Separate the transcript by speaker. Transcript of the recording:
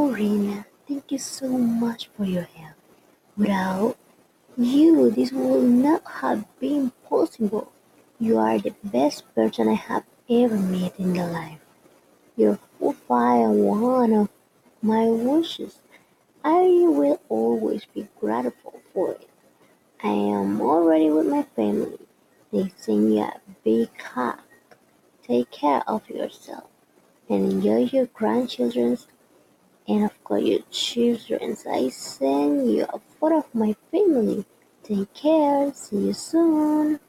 Speaker 1: Rina, thank you so much for your help. Without you, this would not have been possible. You are the best person I have ever met in my life. You fulfill one of my wishes. I will always be grateful for it. I am already with my family. They send you a big hug. Take care of yourself and enjoy your grandchildren's and of course your children's. I send you a photo of my family. Take care. See you soon.